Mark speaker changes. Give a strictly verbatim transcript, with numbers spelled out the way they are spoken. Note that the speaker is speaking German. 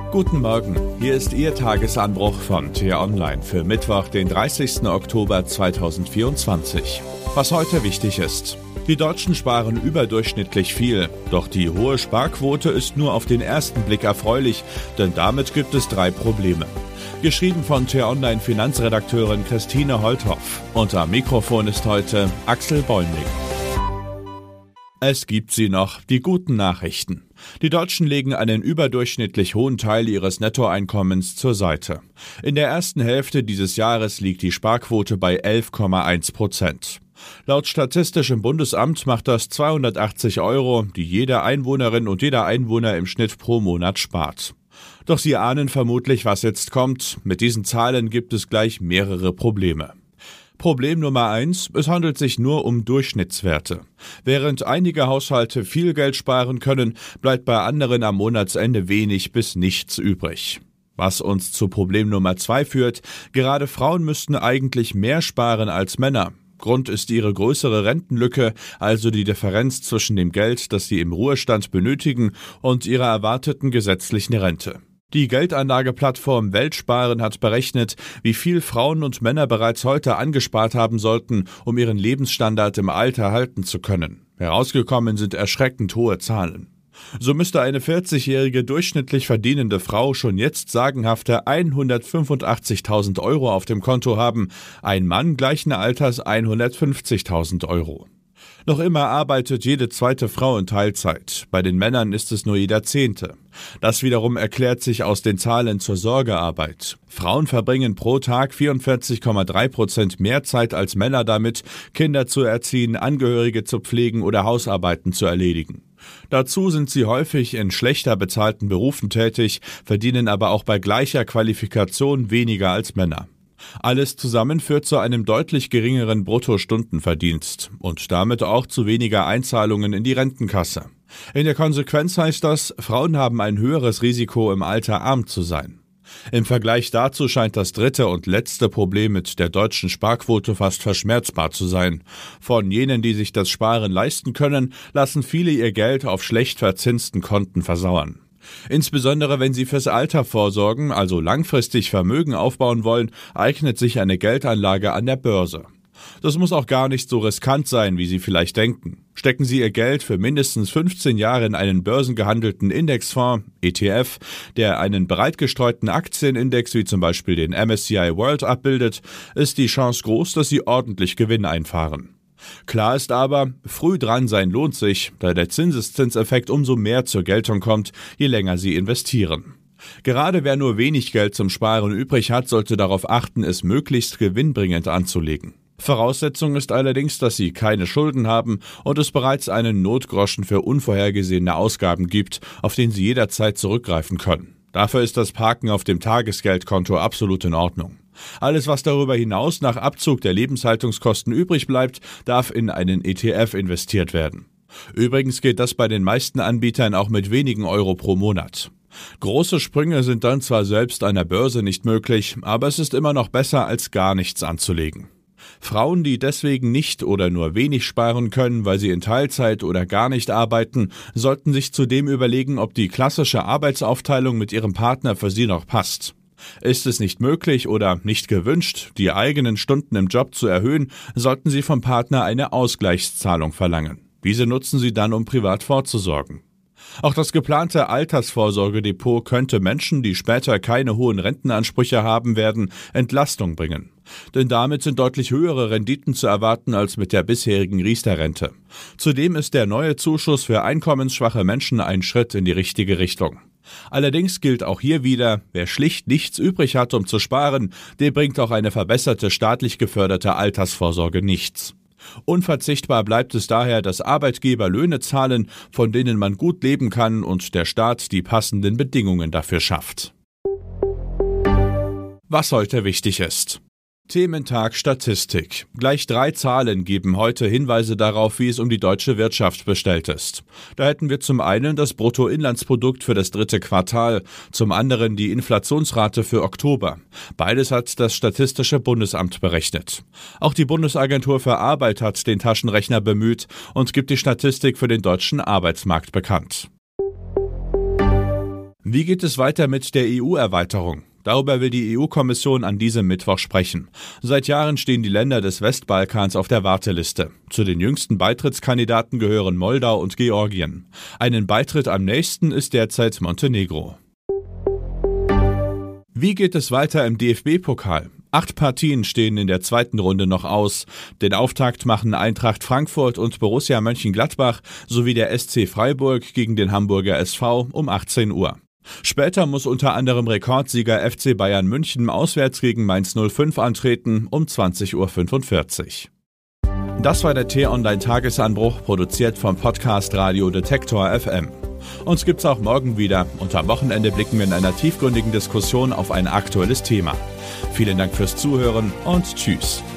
Speaker 1: Guten Morgen, hier ist Ihr Tagesanbruch von T-Online für Mittwoch, den dreißigsten Oktober zweitausendvierundzwanzig. Was heute wichtig ist: Die Deutschen sparen überdurchschnittlich viel, doch die hohe Sparquote ist nur auf den ersten Blick erfreulich, denn damit gibt es drei Probleme. Geschrieben von T-Online Finanzredakteurin Christine Holthoff. Und am Mikrofon ist heute Axel Bäumling. Es gibt sie noch, die guten Nachrichten. Die Deutschen legen einen überdurchschnittlich hohen Teil ihres Nettoeinkommens zur Seite. In der ersten Hälfte dieses Jahres liegt die Sparquote bei elf Komma eins Prozent. Laut Statistischem Bundesamt macht das zweihundertachtzig Euro, die jede Einwohnerin und jeder Einwohner im Schnitt pro Monat spart. Doch Sie ahnen vermutlich, was jetzt kommt. Mit diesen Zahlen gibt es gleich mehrere Probleme. Problem Nummer eins: Es handelt sich nur um Durchschnittswerte. Während einige Haushalte viel Geld sparen können, bleibt bei anderen am Monatsende wenig bis nichts übrig. Was uns zu Problem Nummer zwei führt: Gerade Frauen müssten eigentlich mehr sparen als Männer. Grund ist ihre größere Rentenlücke, also die Differenz zwischen dem Geld, das sie im Ruhestand benötigen, und ihrer erwarteten gesetzlichen Rente. Die Geldanlageplattform Weltsparen hat berechnet, wie viel Frauen und Männer bereits heute angespart haben sollten, um ihren Lebensstandard im Alter halten zu können. Herausgekommen sind erschreckend hohe Zahlen. So müsste eine vierzigjährige durchschnittlich verdienende Frau schon jetzt sagenhafte hundertfünfundachtzigtausend Euro auf dem Konto haben, ein Mann gleichen Alters hundertfünfzigtausend Euro. Noch immer arbeitet jede zweite Frau in Teilzeit. Bei den Männern ist es nur jeder Zehnte. Das wiederum erklärt sich aus den Zahlen zur Sorgearbeit. Frauen verbringen pro Tag vierundvierzig Komma drei Prozent mehr Zeit als Männer damit, Kinder zu erziehen, Angehörige zu pflegen oder Hausarbeiten zu erledigen. Dazu sind sie häufig in schlechter bezahlten Berufen tätig, verdienen aber auch bei gleicher Qualifikation weniger als Männer. Alles zusammen führt zu einem deutlich geringeren Bruttostundenverdienst und damit auch zu weniger Einzahlungen in die Rentenkasse. In der Konsequenz heißt das, Frauen haben ein höheres Risiko, im Alter arm zu sein. Im Vergleich dazu scheint das dritte und letzte Problem mit der deutschen Sparquote fast verschmerzbar zu sein. Von jenen, die sich das Sparen leisten können, lassen viele ihr Geld auf schlecht verzinsten Konten versauern. Insbesondere wenn sie fürs Alter vorsorgen, also langfristig Vermögen aufbauen wollen, eignet sich eine Geldanlage an der Börse. Das muss auch gar nicht so riskant sein, wie Sie vielleicht denken. Stecken Sie Ihr Geld für mindestens fünfzehn Jahre in einen börsengehandelten Indexfonds, E T F, der einen breit gestreuten Aktienindex wie zum Beispiel den M S C I World abbildet, ist die Chance groß, dass Sie ordentlich Gewinn einfahren. Klar ist aber, früh dran sein lohnt sich, da der Zinseszinseffekt umso mehr zur Geltung kommt, je länger Sie investieren. Gerade wer nur wenig Geld zum Sparen übrig hat, sollte darauf achten, es möglichst gewinnbringend anzulegen. Voraussetzung ist allerdings, dass Sie keine Schulden haben und es bereits einen Notgroschen für unvorhergesehene Ausgaben gibt, auf den Sie jederzeit zurückgreifen können. Dafür ist das Parken auf dem Tagesgeldkonto absolut in Ordnung. Alles, was darüber hinaus nach Abzug der Lebenshaltungskosten übrig bleibt, darf in einen E T F investiert werden. Übrigens geht das bei den meisten Anbietern auch mit wenigen Euro pro Monat. Große Sprünge sind dann zwar selbst an der Börse nicht möglich, aber es ist immer noch besser, als gar nichts anzulegen. Frauen, die deswegen nicht oder nur wenig sparen können, weil sie in Teilzeit oder gar nicht arbeiten, sollten sich zudem überlegen, ob die klassische Arbeitsaufteilung mit ihrem Partner für sie noch passt. Ist es nicht möglich oder nicht gewünscht, die eigenen Stunden im Job zu erhöhen, sollten Sie vom Partner eine Ausgleichszahlung verlangen. Diese nutzen Sie dann, um privat vorzusorgen. Auch das geplante Altersvorsorgedepot könnte Menschen, die später keine hohen Rentenansprüche haben werden, Entlastung bringen. Denn damit sind deutlich höhere Renditen zu erwarten als mit der bisherigen Riester-Rente. Zudem ist der neue Zuschuss für einkommensschwache Menschen ein Schritt in die richtige Richtung. Allerdings gilt auch hier wieder, wer schlicht nichts übrig hat, um zu sparen, dem bringt auch eine verbesserte staatlich geförderte Altersvorsorge nichts. Unverzichtbar bleibt es daher, dass Arbeitgeber Löhne zahlen, von denen man gut leben kann und der Staat die passenden Bedingungen dafür schafft. Was heute wichtig ist: Thementag Statistik. Gleich drei Zahlen geben heute Hinweise darauf, wie es um die deutsche Wirtschaft bestellt ist. Da hätten wir zum einen das Bruttoinlandsprodukt für das dritte Quartal, zum anderen die Inflationsrate für Oktober. Beides hat das Statistische Bundesamt berechnet. Auch die Bundesagentur für Arbeit hat den Taschenrechner bemüht und gibt die Statistik für den deutschen Arbeitsmarkt bekannt. Wie geht es weiter mit der E U-Erweiterung? Darüber will die E U-Kommission an diesem Mittwoch sprechen. Seit Jahren stehen die Länder des Westbalkans auf der Warteliste. Zu den jüngsten Beitrittskandidaten gehören Moldau und Georgien. Einen Beitritt am nächsten ist derzeit Montenegro. Wie geht es weiter im D F B-Pokal? Acht Partien stehen in der zweiten Runde noch aus. Den Auftakt machen Eintracht Frankfurt und Borussia Mönchengladbach sowie der S C Freiburg gegen den Hamburger S V um achtzehn Uhr. Später muss unter anderem Rekordsieger F C Bayern München auswärts gegen Mainz null fünf antreten um zwanzig Uhr fünfundvierzig. Das war der T-Online-Tagesanbruch, produziert vom Podcast Radio Detektor F M. Uns gibt's auch morgen wieder und am Wochenende blicken wir in einer tiefgründigen Diskussion auf ein aktuelles Thema. Vielen Dank fürs Zuhören und tschüss.